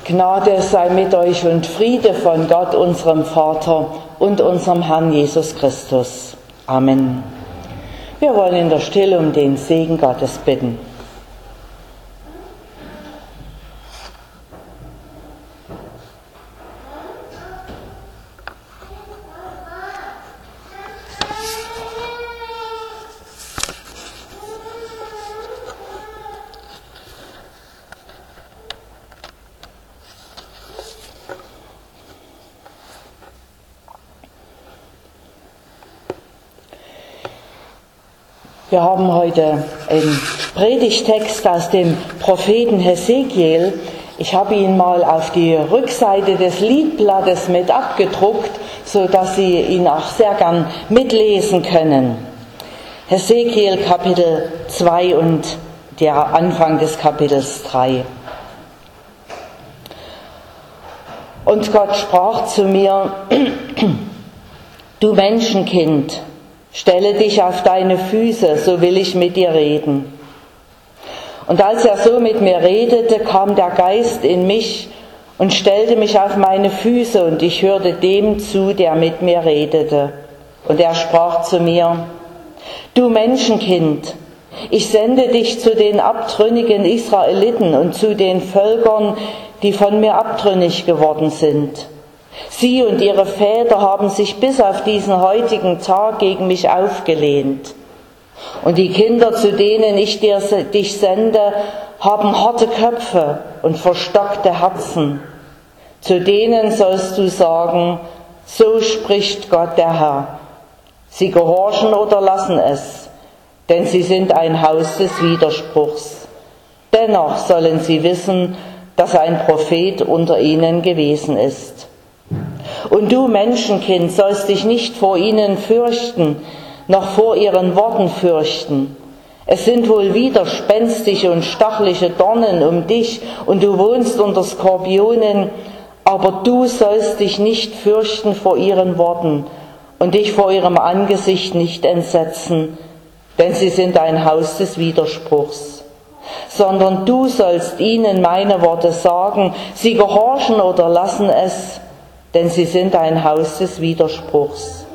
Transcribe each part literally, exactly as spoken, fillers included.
Gnade sei mit euch und Friede von Gott, unserem Vater und unserem Herrn Jesus Christus. Amen. Wir wollen in der Stille um den Segen Gottes bitten. Wir haben heute einen Predigtext aus dem Propheten Hesekiel. Ich habe ihn mal auf die Rückseite des Liedblattes mit abgedruckt, so dass Sie ihn auch sehr gern mitlesen können. Hesekiel Kapitel zwei und der Anfang des Kapitels drei. Und Gott sprach zu mir: Du Menschenkind, stelle dich auf deine Füße, so will ich mit dir reden. Und als er so mit mir redete, kam der Geist in mich und stellte mich auf meine Füße, und ich hörte dem zu, der mit mir redete. Und er sprach zu mir: Du Menschenkind, ich sende dich zu den abtrünnigen Israeliten und zu den Völkern, die von mir abtrünnig geworden sind. Sie und ihre Väter haben sich bis auf diesen heutigen Tag gegen mich aufgelehnt. Und die Kinder, zu denen ich dir, dich sende, haben harte Köpfe und verstockte Herzen. Zu denen sollst du sagen: So spricht Gott der Herr. Sie gehorchen oder lassen es, denn sie sind ein Haus des Widerspruchs. Dennoch sollen sie wissen, dass ein Prophet unter ihnen gewesen ist. Und du Menschenkind, sollst dich nicht vor ihnen fürchten, noch vor ihren Worten fürchten. Es sind wohl widerspenstige und stachliche Dornen um dich, und du wohnst unter Skorpionen, aber du sollst dich nicht fürchten vor ihren Worten und dich vor ihrem Angesicht nicht entsetzen, denn sie sind ein Haus des Widerspruchs. Sondern du sollst ihnen meine Worte sagen, sie gehorchen oder lassen es, denn sie sind ein Haus des Widerspruchs.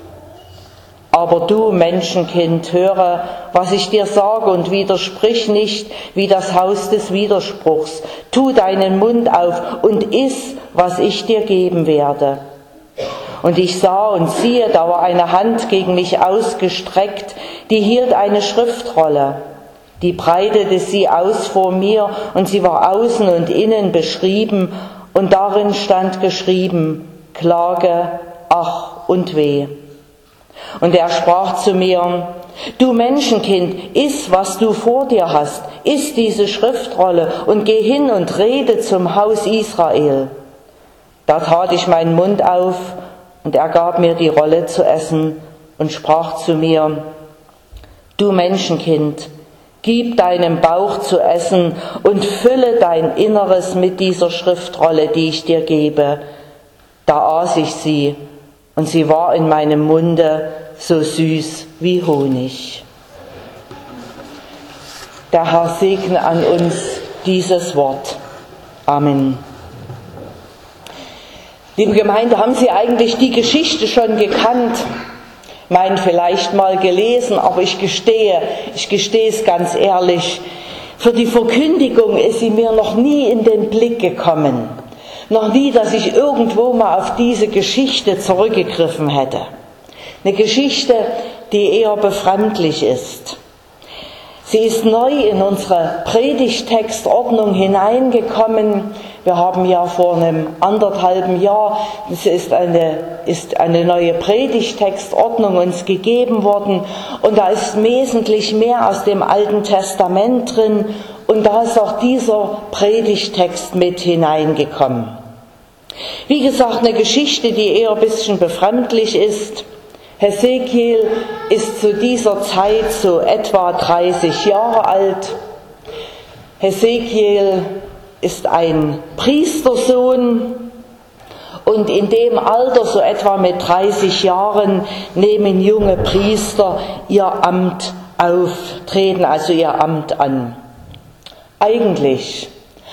Aber du, Menschenkind, höre, was ich dir sage, und widersprich nicht wie das Haus des Widerspruchs. Tu deinen Mund auf und iss, was ich dir geben werde. Und ich sah und siehe, da war eine Hand gegen mich ausgestreckt, die hielt eine Schriftrolle. Die breitete sie aus vor mir, und sie war außen und innen beschrieben, und darin stand geschrieben: Klage, Ach und Weh. Und er sprach zu mir: Du Menschenkind, iss, was du vor dir hast, iss diese Schriftrolle und geh hin und rede zum Haus Israel. Da tat ich meinen Mund auf, und er gab mir die Rolle zu essen und sprach zu mir: Du Menschenkind, gib deinem Bauch zu essen und fülle dein Inneres mit dieser Schriftrolle, die ich dir gebe. Da aß ich sie, und sie war in meinem Munde so süß wie Honig. Der Herr segne an uns dieses Wort. Amen. Liebe Gemeinde, haben Sie eigentlich die Geschichte schon gekannt? Meinen vielleicht mal gelesen, aber ich gestehe, ich gestehe es ganz ehrlich, für die Verkündigung ist sie mir noch nie in den Blick gekommen. Noch nie, dass ich irgendwo mal auf diese Geschichte zurückgegriffen hätte. Eine Geschichte, die eher befremdlich ist. Sie ist neu in unsere Predigtextordnung hineingekommen. Wir haben ja vor einem anderthalben Jahr, es ist eine, ist eine neue Predigtextordnung uns gegeben worden, und da ist wesentlich mehr aus dem Alten Testament drin, und da ist auch dieser Predigtext mit hineingekommen. Wie gesagt, eine Geschichte, die eher ein bisschen befremdlich ist. Hesekiel ist zu dieser Zeit so etwa dreißig Jahre alt. Hesekiel ist ein Priestersohn, und in dem Alter, so etwa mit dreißig Jahren, nehmen junge Priester ihr Amt auf, treten also ihr Amt an. Eigentlich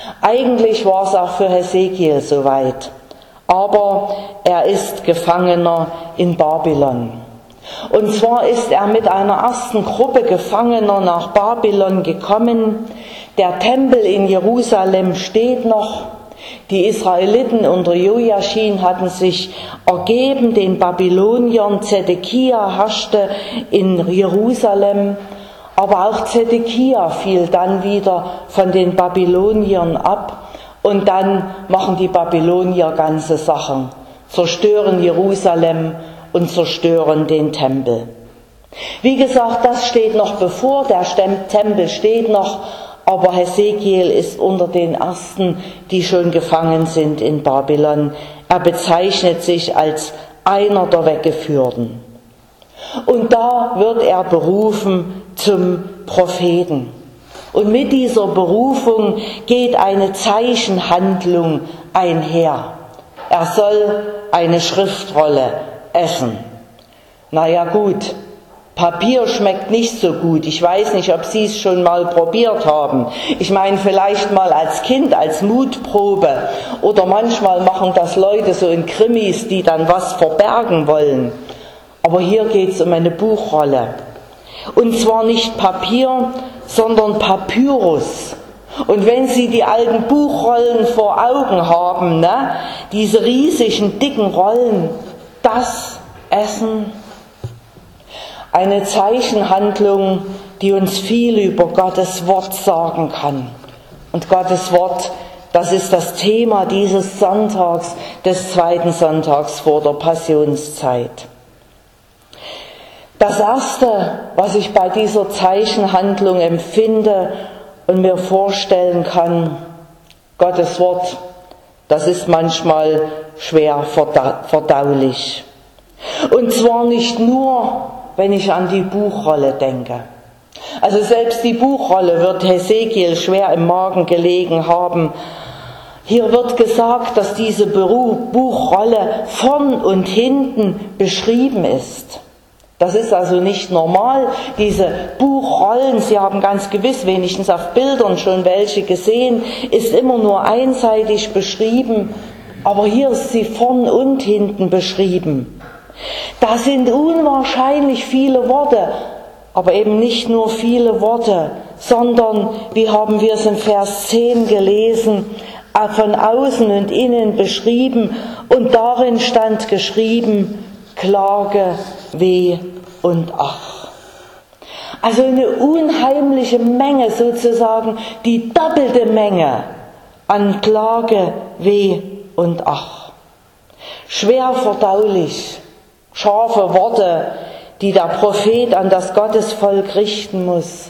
Eigentlich war es auch für Hesekiel soweit, aber er ist Gefangener in Babylon. Und zwar ist er mit einer ersten Gruppe Gefangener nach Babylon gekommen. Der Tempel in Jerusalem steht noch. Die Israeliten unter Joachim hatten sich ergeben den Babyloniern. Zedekia herrschte in Jerusalem. Aber auch Zedekia fiel dann wieder von den Babyloniern ab. Und dann machen die Babylonier ganze Sachen, zerstören Jerusalem und zerstören den Tempel. Wie gesagt, das steht noch bevor, der Tempel steht noch, aber Hesekiel ist unter den Ersten, die schon gefangen sind in Babylon. Er bezeichnet sich als einer der Weggeführten. Und da wird er berufen zum Propheten. Und mit dieser Berufung geht eine Zeichenhandlung einher. Er soll eine Schriftrolle essen. Naja gut, Papier schmeckt nicht so gut. Ich weiß nicht, ob Sie es schon mal probiert haben. Ich meine, vielleicht mal als Kind, als Mutprobe. Oder manchmal machen das Leute so in Krimis, die dann was verbergen wollen. Aber hier geht es um eine Buchrolle. Und zwar nicht Papier, sondern Papyrus. Und wenn Sie die alten Buchrollen vor Augen haben, ne, diese riesigen, dicken Rollen, das Essen, eine Zeichenhandlung, die uns viel über Gottes Wort sagen kann. Und Gottes Wort, das ist das Thema dieses Sonntags, des zweiten Sonntags vor der Passionszeit. Das Erste, was ich bei dieser Zeichenhandlung empfinde und mir vorstellen kann, Gottes Wort, das ist manchmal schwer verdaulich. Und zwar nicht nur, wenn ich an die Buchrolle denke. Also selbst die Buchrolle wird Hesekiel schwer im Magen gelegen haben. Hier wird gesagt, dass diese Buchrolle vorn und hinten beschrieben ist. Das ist also nicht normal. Diese Buchrollen, Sie haben ganz gewiss wenigstens auf Bildern schon welche gesehen, ist immer nur einseitig beschrieben. Aber hier ist sie vorn und hinten beschrieben. Da sind unwahrscheinlich viele Worte, aber eben nicht nur viele Worte, sondern, wie haben wir es in Vers zehn gelesen, von außen und innen beschrieben und darin stand geschrieben, Klage, Weh und Ach. Also eine unheimliche Menge sozusagen, die doppelte Menge an Klage, Weh und Ach. Schwer verdaulich, scharfe Worte, die der Prophet an das Gottesvolk richten muss.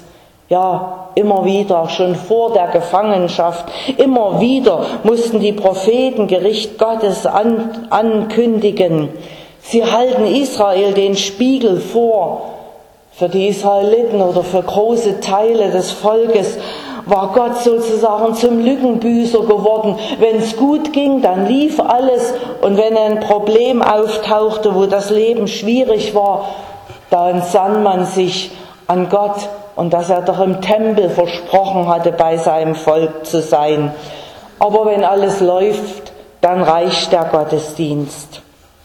Ja, immer wieder, schon vor der Gefangenschaft, immer wieder mussten die Propheten Gericht Gottes an, ankündigen. Sie halten Israel den Spiegel vor. Für die Israeliten oder für große Teile des Volkes war Gott sozusagen zum Lückenbüßer geworden. Wenn es gut ging, dann lief alles. Und wenn ein Problem auftauchte, wo das Leben schwierig war, dann sann man sich an Gott und dass er doch im Tempel versprochen hatte, bei seinem Volk zu sein. Aber wenn alles läuft, dann reicht der Gottesdienst.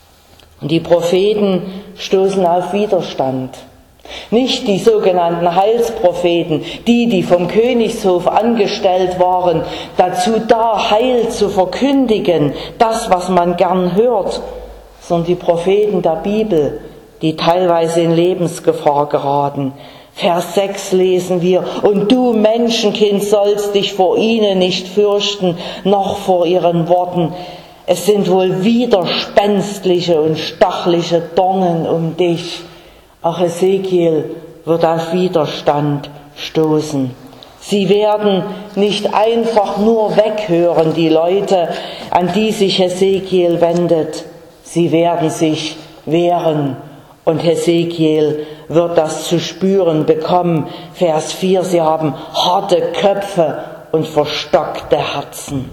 Und die Propheten stoßen auf Widerstand. Nicht die sogenannten Heilspropheten, die, die vom Königshof angestellt waren, dazu da, Heil zu verkündigen, das, was man gern hört, sondern die Propheten der Bibel, die teilweise in Lebensgefahr geraten. Vers sechs lesen wir, und du Menschenkind sollst dich vor ihnen nicht fürchten, noch vor ihren Worten. Es sind wohl widerspenstige und stachliche Dornen um dich. Auch Hesekiel wird auf Widerstand stoßen. Sie werden nicht einfach nur weghören, die Leute, an die sich Hesekiel wendet. Sie werden sich wehren. Und Hesekiel wird das zu spüren bekommen. Vers vier, sie haben harte Köpfe und verstockte Herzen.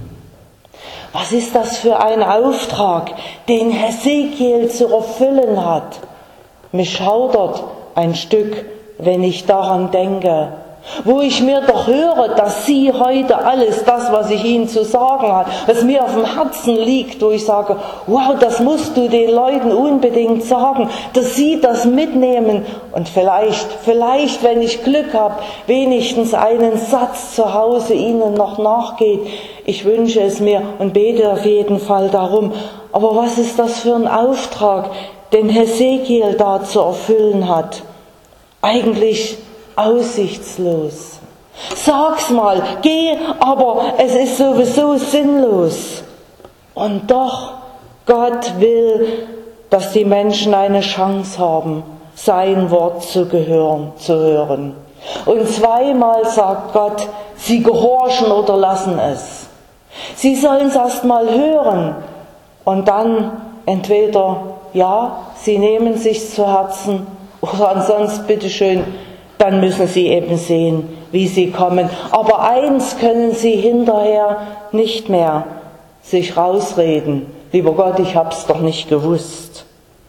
Was ist das für ein Auftrag, den Hesekiel zu erfüllen hat? Mich schaudert ein Stück, wenn ich daran denke. wo ich mir doch höre, dass sie heute alles das, was ich ihnen zu sagen habe, was mir auf dem Herzen liegt, wo ich sage, wow, das musst du den Leuten unbedingt sagen, dass sie das mitnehmen und vielleicht, vielleicht, wenn ich Glück habe, wenigstens einen Satz zu Hause ihnen noch nachgeht. Ich wünsche es mir und bete auf jeden Fall darum. Aber was ist das für ein Auftrag, den Hesekiel da zu erfüllen hat? Eigentlich aussichtslos. Sag's mal, geh, aber es ist sowieso sinnlos. Und doch, Gott will, dass die Menschen eine Chance haben, sein Wort zu gehören, zu hören. Und zweimal sagt Gott, sie gehorchen oder lassen es. Sie sollen es erst mal hören und dann entweder, ja, sie nehmen sich's zu Herzen oder ansonsten bitteschön, dann müssen sie eben sehen, wie sie kommen. Aber eins können sie hinterher nicht mehr sich rausreden. Lieber Gott, ich hab's doch nicht gewusst.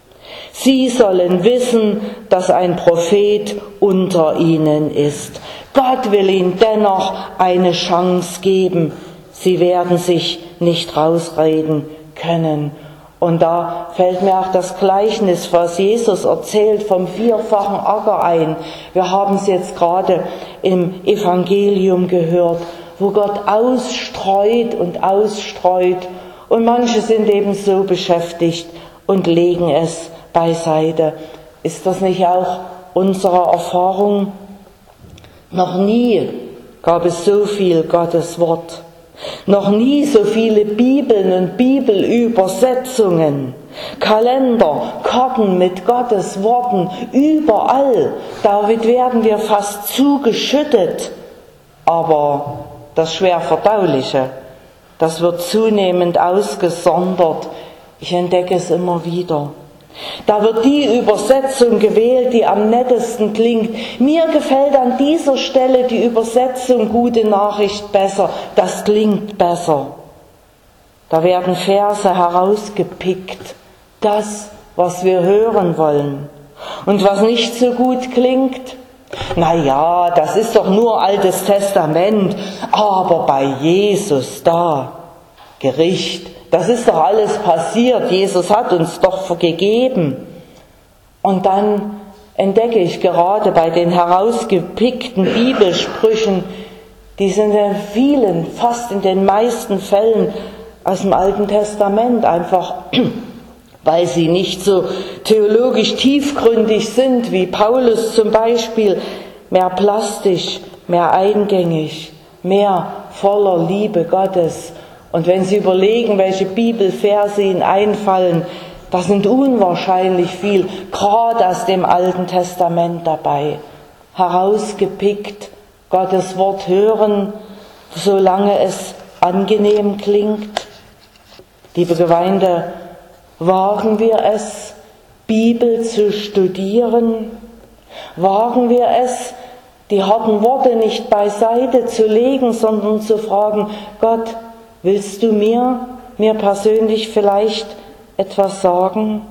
Sie sollen wissen, dass ein Prophet unter ihnen ist. Gott will ihnen dennoch eine Chance geben. Sie werden sich nicht rausreden können. Und da fällt mir auch das Gleichnis, was Jesus erzählt, vom vierfachen Acker ein. Wir haben es jetzt gerade im Evangelium gehört, wo Gott ausstreut und ausstreut. Und manche sind eben so beschäftigt und legen es beiseite. Ist das nicht auch unsere Erfahrung? Noch nie gab es so viel Gottes Wort. Noch nie so viele Bibeln und Bibelübersetzungen, Kalender, Karten mit Gottes Worten, überall. Damit werden wir fast zugeschüttet. Aber das schwer Verdauliche, das wird zunehmend ausgesondert. Ich entdecke es immer wieder. Da wird die Übersetzung gewählt, die am nettesten klingt. Mir gefällt an dieser Stelle die Übersetzung Gute Nachricht besser. Das klingt besser. Da werden Verse herausgepickt. Das, was wir hören wollen. Und was nicht so gut klingt, na ja, das ist doch nur Altes Testament. Aber bei Jesus da, Gericht. Das ist doch alles passiert. Jesus hat uns doch gegeben. Und dann entdecke ich gerade bei den herausgepickten Bibelsprüchen, die sind in vielen, fast in den meisten Fällen aus dem Alten Testament, einfach weil sie nicht so theologisch tiefgründig sind wie Paulus zum Beispiel, mehr plastisch, mehr eingängig, mehr voller Liebe Gottes. Und wenn Sie überlegen, welche Bibelverse Ihnen einfallen, da sind unwahrscheinlich viel, gerade aus dem Alten Testament dabei. Herausgepickt, Gottes Wort hören, solange es angenehm klingt. Liebe Gemeinde, wagen wir es, Bibel zu studieren? Wagen wir es, die harten Worte nicht beiseite zu legen, sondern zu fragen, Gott, willst du mir, mir persönlich vielleicht etwas sagen?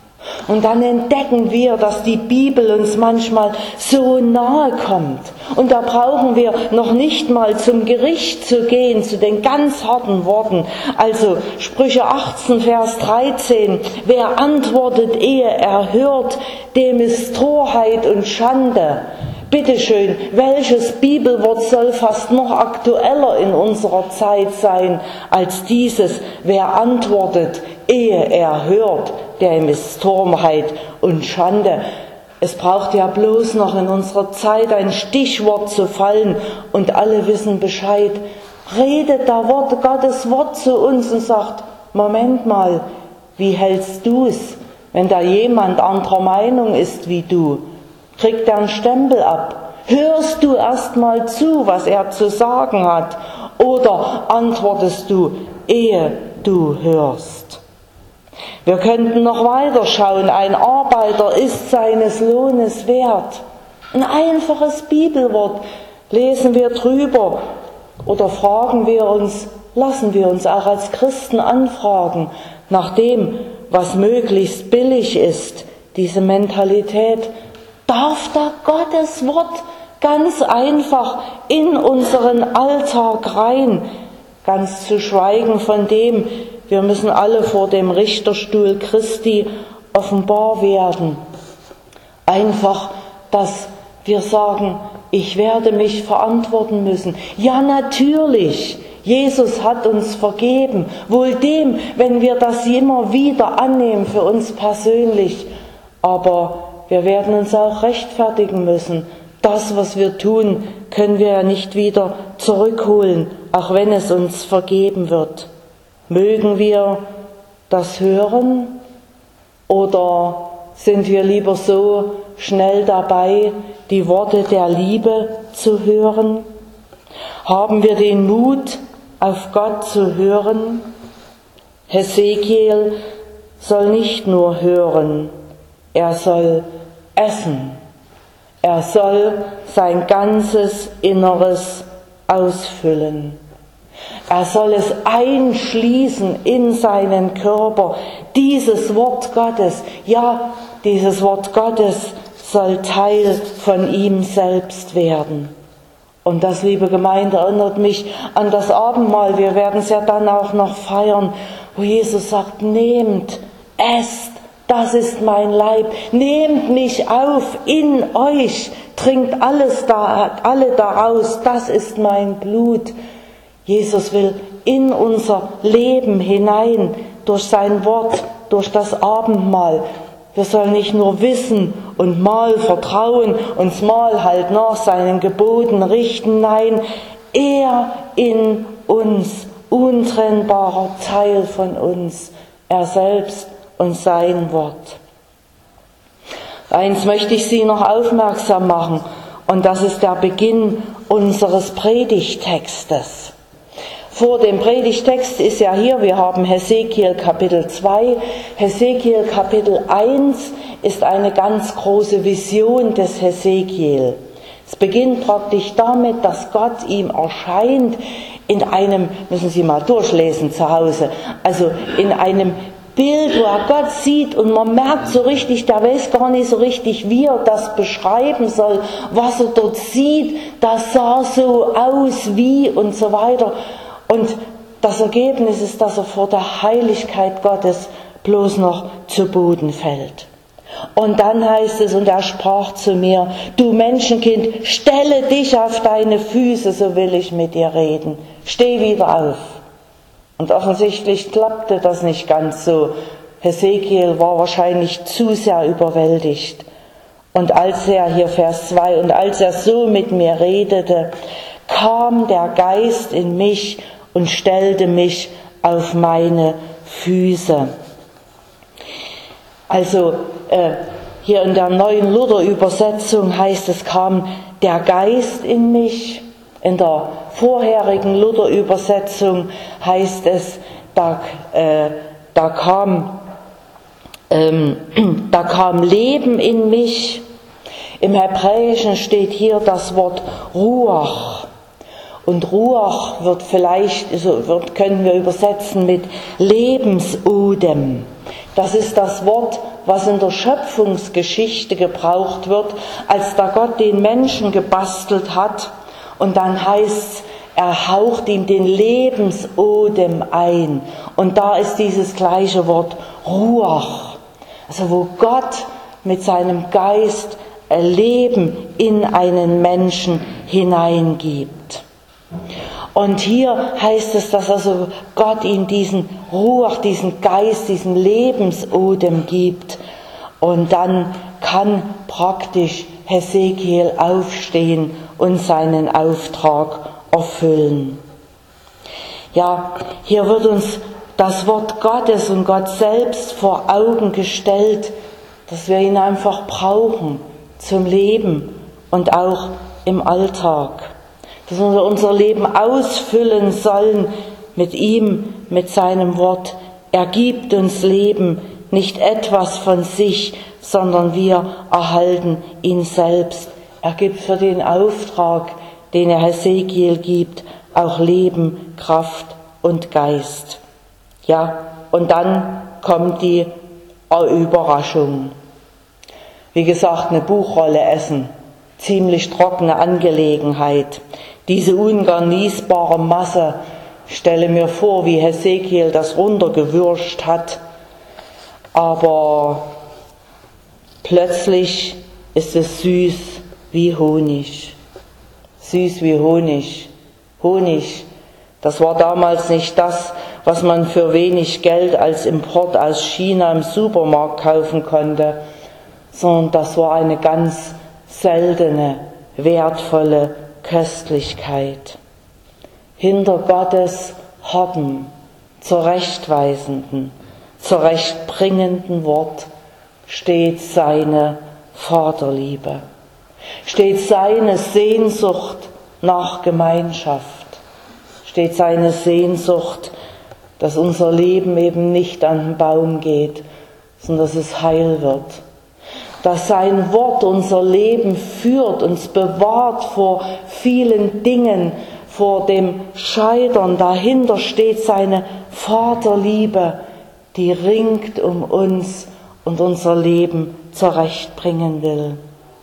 Und dann entdecken wir, dass die Bibel uns manchmal so nahe kommt. Und da brauchen wir noch nicht mal zum Gericht zu gehen, zu den ganz harten Worten. Also Sprüche achtzehn, Vers dreizehn. Wer antwortet, ehe er hört, dem ist Torheit und Schande. Bitteschön, welches Bibelwort soll fast noch aktueller in unserer Zeit sein als dieses? Wer antwortet, ehe er hört, dem ist Torheit und Schande. Es braucht ja bloß noch in unserer Zeit ein Stichwort zu fallen und alle wissen Bescheid. Redet da Wort, Gottes Wort zu uns und sagt, Moment mal, wie hältst du's, wenn da jemand anderer Meinung ist wie du? Kriegt er einen Stempel ab? Hörst du erst mal zu, was er zu sagen hat? Oder antwortest du, ehe du hörst? Wir könnten noch weiter schauen. Ein Arbeiter ist seines Lohnes wert. Ein einfaches Bibelwort. Lesen wir drüber oder fragen wir uns, lassen wir uns auch als Christen anfragen, nach dem, was möglichst billig ist, diese Mentalität. Darf da Gottes Wort ganz einfach in unseren Alltag rein, ganz zu schweigen von dem, wir müssen alle vor dem Richterstuhl Christi offenbar werden. Einfach, dass wir sagen, ich werde mich verantworten müssen. Ja, natürlich, Jesus hat uns vergeben. Wohl dem, wenn wir das immer wieder annehmen für uns persönlich. Aber wir werden uns auch rechtfertigen müssen. Das, was wir tun, können wir ja nicht wieder zurückholen, auch wenn es uns vergeben wird. Mögen wir das hören oder sind wir lieber so schnell dabei, die Worte der Liebe zu hören? Haben wir den Mut, auf Gott zu hören? Hesekiel soll nicht nur hören, er soll essen. Er soll sein ganzes Inneres ausfüllen. Er soll es einschließen in seinen Körper. Dieses Wort Gottes, ja, dieses Wort Gottes soll Teil von ihm selbst werden. Und das, liebe Gemeinde, erinnert mich an das Abendmahl. Wir werden es ja dann auch noch feiern, wo Jesus sagt, nehmt, esst, das ist mein Leib. Nehmt mich auf in euch, trinkt alles da, alle daraus, das ist mein Blut. Jesus will in unser Leben hinein, durch sein Wort, durch das Abendmahl. Wir sollen nicht nur wissen und mal vertrauen, uns mal halt nach seinen Geboten richten. Nein, er in uns, untrennbarer Teil von uns, er selbst und sein Wort. Eins möchte ich Sie noch aufmerksam machen, und das ist der Beginn unseres Predigttextes. Vor dem Predigtext ist ja hier, wir haben Hesekiel Kapitel zwei. Hesekiel Kapitel eins ist eine ganz große Vision des Hesekiel. Es beginnt praktisch damit, dass Gott ihm erscheint in einem, müssen Sie mal durchlesen zu Hause, also in einem Bild, wo er Gott sieht und man merkt so richtig, der weiß gar nicht so richtig, wie er das beschreiben soll, was er dort sieht, das sah so aus wie und so weiter. Und das Ergebnis ist, dass er vor der Heiligkeit Gottes bloß noch zu Boden fällt. Und dann heißt es, und er sprach zu mir, du Menschenkind, stelle dich auf deine Füße, so will ich mit dir reden. Steh wieder auf. Und offensichtlich klappte das nicht ganz so. Hesekiel war wahrscheinlich zu sehr überwältigt. Und als er, hier Vers zwei, und als er so mit mir redete, kam der Geist in mich und stellte mich auf meine Füße. Also äh, hier in der neuen Luther-Übersetzung heißt es, kam der Geist in mich. In der vorherigen Luther-Übersetzung heißt es, da, äh, da, kam, ähm, da kam Leben in mich. Im Hebräischen steht hier das Wort Ruach. Und Ruach wird vielleicht, also wird, können wir übersetzen mit Lebensodem. Das ist das Wort, was in der Schöpfungsgeschichte gebraucht wird, als da Gott den Menschen gebastelt hat. Und dann heißt es, er haucht ihm den Lebensodem ein. Und da ist dieses gleiche Wort Ruach. Also wo Gott mit seinem Geist Leben in einen Menschen hineingibt. Und hier heißt es, dass also Gott ihm diesen Ruach, diesen Geist, diesen Lebensodem gibt. Und dann kann praktisch Hesekiel aufstehen und seinen Auftrag erfüllen. Ja, hier wird uns das Wort Gottes und Gott selbst vor Augen gestellt, dass wir ihn einfach brauchen zum Leben und auch im Alltag. Dass wir unser Leben ausfüllen sollen mit ihm, mit seinem Wort. Er gibt uns Leben, nicht etwas von sich, sondern wir erhalten ihn selbst. Er gibt für den Auftrag, den er Hesekiel gibt, auch Leben, Kraft und Geist. Ja, und dann kommt die Überraschung. Wie gesagt, eine Buchrolle essen. ziemlich trockene Angelegenheit. Diese ungenießbare Masse, ich stelle mir vor, wie Hesekiel das runtergewürscht hat, aber plötzlich ist es süß wie Honig. Süß wie Honig. Honig, das war damals nicht das, was man für wenig Geld als Import aus China im Supermarkt kaufen konnte, sondern das war eine ganz seltene, wertvolle Köstlichkeit. Hinter Gottes hartem, zurechtweisenden, zurechtbringenden Wort steht seine Vaterliebe, steht seine Sehnsucht nach Gemeinschaft, steht seine Sehnsucht, dass unser Leben eben nicht an den Baum geht, sondern dass es heil wird. Dass sein Wort unser Leben führt, uns bewahrt vor vielen Dingen, vor dem Scheitern. Dahinter steht seine Vaterliebe, die ringt um uns und unser Leben zurechtbringen will.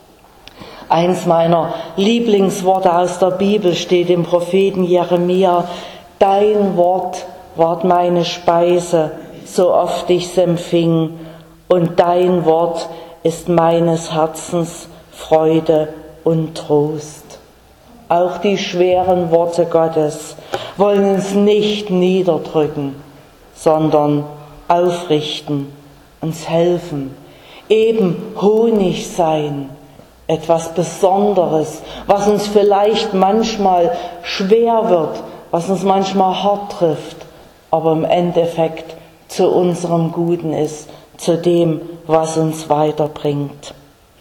Eins meiner Lieblingsworte aus der Bibel steht im Propheten Jeremia: Dein Wort ward meine Speise, so oft ich's empfing, und dein Wort ist meines Herzens Freude und Trost. Auch die schweren Worte Gottes wollen uns nicht niederdrücken, sondern aufrichten, uns helfen, eben Honig sein, etwas Besonderes, was uns vielleicht manchmal schwer wird, was uns manchmal hart trifft, aber im Endeffekt zu unserem Guten ist, zu dem, was uns weiterbringt.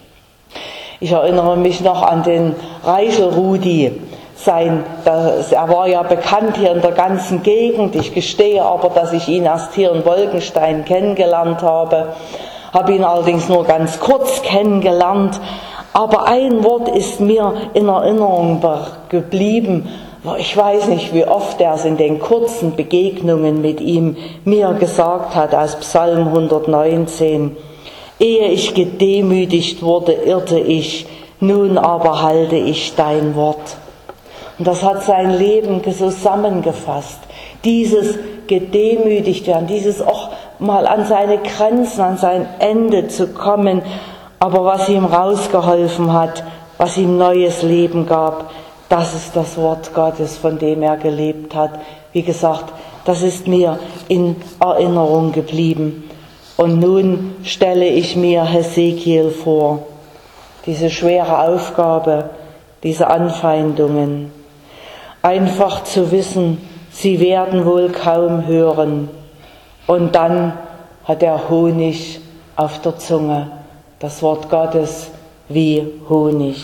Ich erinnere mich noch an den Reichel Rudi. Sein, das, er war ja bekannt hier in der ganzen Gegend. Ich gestehe aber, dass ich ihn erst hier in Wolkenstein kennengelernt habe. Habe ihn allerdings nur ganz kurz kennengelernt. Aber ein Wort ist mir in Erinnerung geblieben. Ich weiß nicht, wie oft er es in den kurzen Begegnungen mit ihm mir gesagt hat, aus Psalm hundertneunzehn. Ehe ich gedemütigt wurde, irrte ich, nun aber halte ich dein Wort. Und das hat sein Leben zusammengefasst. Dieses gedemütigt werden, dieses auch mal an seine Grenzen, an sein Ende zu kommen, aber was ihm rausgeholfen hat, was ihm neues Leben gab, das ist das Wort Gottes, von dem er gelebt hat. Wie gesagt, das ist mir in Erinnerung geblieben. Und nun stelle ich mir Hesekiel vor, diese schwere Aufgabe, diese Anfeindungen. Einfach zu wissen, sie werden wohl kaum hören. Und dann hat er Honig auf der Zunge, das Wort Gottes wie Honig.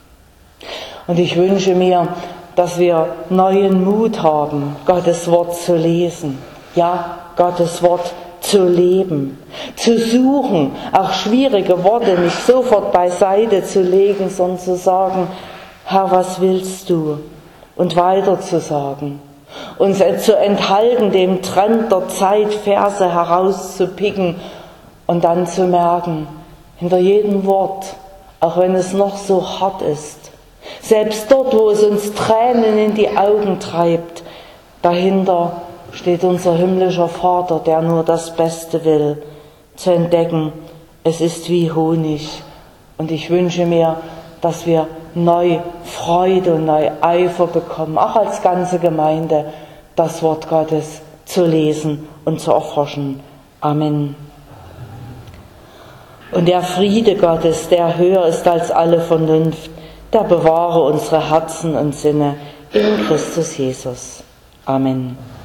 Und ich wünsche mir, dass wir neuen Mut haben, Gottes Wort zu lesen, ja, Gottes Wort zu leben, zu suchen, auch schwierige Worte nicht sofort beiseite zu legen, sondern zu sagen, Herr, was willst du? Und weiter zu sagen, uns zu enthalten, dem Trend der Zeit Verse herauszupicken und dann zu merken, hinter jedem Wort, auch wenn es noch so hart ist, selbst dort, wo es uns Tränen in die Augen treibt, dahinter steht unser himmlischer Vater, der nur das Beste will, zu entdecken, es ist wie Honig. Und ich wünsche mir, dass wir neu Freude und neu Eifer bekommen, auch als ganze Gemeinde, das Wort Gottes zu lesen und zu erforschen. Amen. Und der Friede Gottes, der höher ist als alle Vernunft, der bewahre unsere Herzen und Sinne in Christus Jesus. Amen.